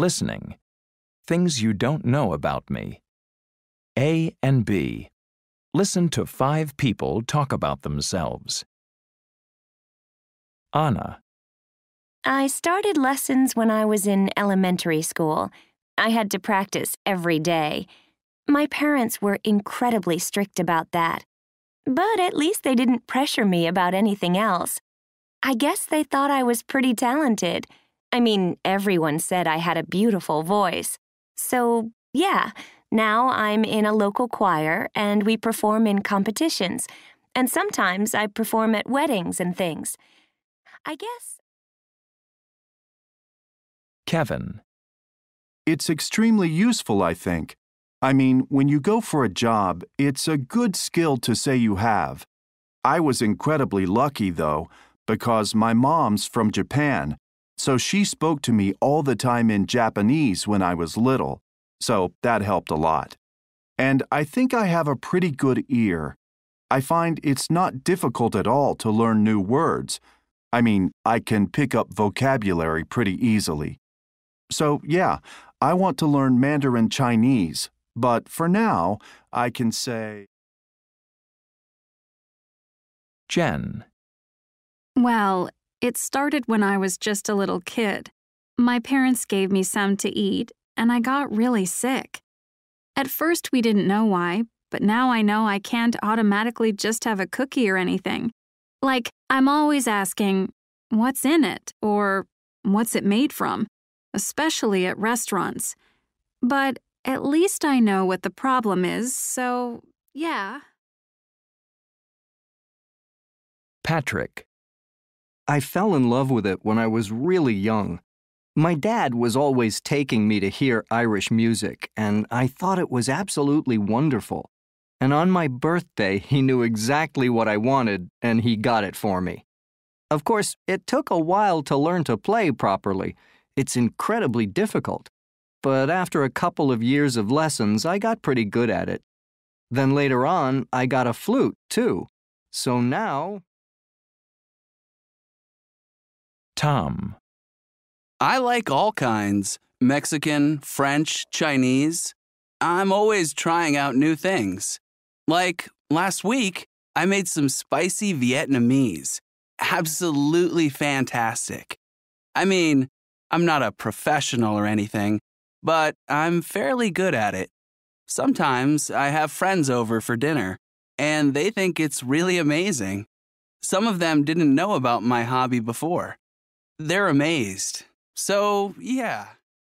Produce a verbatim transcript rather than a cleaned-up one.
Listening. Things you don't know about me. A and B. Listen to five people talk about themselves. Anna. I started lessons when I was in elementary school. I had to practice every day. My parents were incredibly strict about that. But at least they didn't pressure me about anything else. I guess they thought I was pretty talented. I mean, everyone said I had a beautiful voice. So, yeah, now I'm in a local choir and we perform in competitions. And sometimes I perform at weddings and things. I guess... Kevin. It's extremely useful, I think. I mean, when you go for a job, it's a good skill to say you have. I was incredibly lucky, though, because my mom's from Japan, so she spoke to me all the time in Japanese when I was little, so that helped a lot. And I think I have a pretty good ear. I find it's not difficult at all to learn new words. I mean, I can pick up vocabulary pretty easily. So, yeah, I want to learn Mandarin Chinese, but for now, I can say... Jen. Well, it started when I was just a little kid. My parents gave me some to eat, and I got really sick. At first, we didn't know why, but now I know I can't automatically just have a cookie or anything. Like, I'm always asking, what's in it, or what's it made from, especially at restaurants. But at least I know what the problem is, so yeah. Patrick. I fell in love with it when I was really young. My dad was always taking me to hear Irish music, and I thought it was absolutely wonderful. And on my birthday, he knew exactly what I wanted, and he got it for me. Of course, it took a while to learn to play properly. It's incredibly difficult. But after a couple of years of lessons, I got pretty good at it. Then later on, I got a flute, too. So now... Tom. I like all kinds. Mexican, French, Chinese. I'm always trying out new things. Like, last week, I made some spicy Vietnamese. Absolutely fantastic. I mean, I'm not a professional or anything, but I'm fairly good at it. Sometimes I have friends over for dinner, and they think it's really amazing. Some of them didn't know about my hobby before. They're amazed. So, yeah.